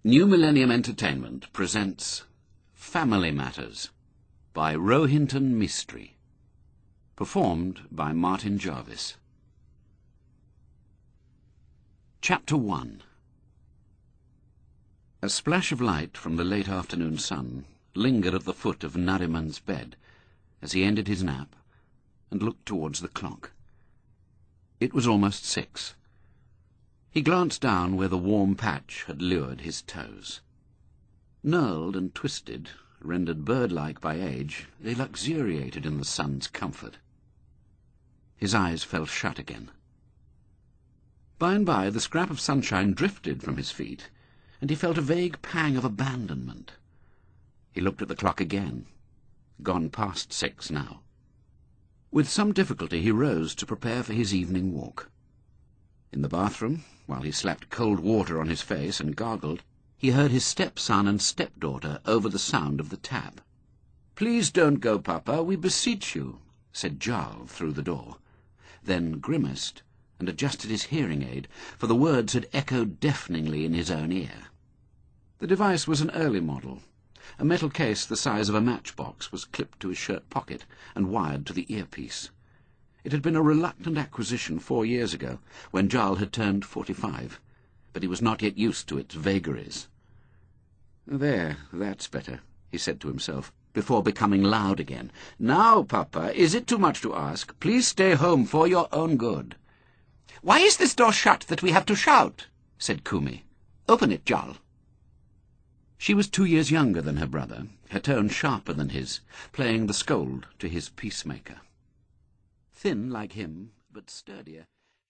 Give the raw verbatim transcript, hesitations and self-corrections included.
New Millennium Entertainment presents Family Matters by Rohinton Mistry, performed by Martin Jarvis. Chapter one. A splash of light from the late afternoon sun lingered at the foot of Nariman's bed as he ended his nap and looked towards the clock. It was almost six. He glanced down where the warm patch had lured his toes. Knurled and twisted, rendered bird-like by age, they luxuriated in the sun's comfort. His eyes fell shut again. By and by the scrap of sunshine drifted from his feet, and he felt a vague pang of abandonment. He looked at the clock again. Gone past six now. With some difficulty he rose to prepare for his evening walk. In the bathroom, while he slapped cold water on his face and gargled, he heard his stepson and stepdaughter over the sound of the tap. "Please don't go, Papa, we beseech you," said Jarl through the door, then grimaced and adjusted his hearing aid, for the words had echoed deafeningly in his own ear. The device was an early model. A metal case the size of a matchbox was clipped to his shirt pocket and wired to the earpiece. It had been a reluctant acquisition four years ago, when Jarl had turned forty-five, but he was not yet used to its vagaries. "There, that's better," he said to himself, before becoming loud again. "Now, Papa, is it too much to ask? Please stay home for your own good." "Why is this door shut that we have to shout?" said Kumi. "Open it, Jarl." She was two years younger than her brother, her tone sharper than his, playing the scold to his peacemaker. Thin like him, but sturdier,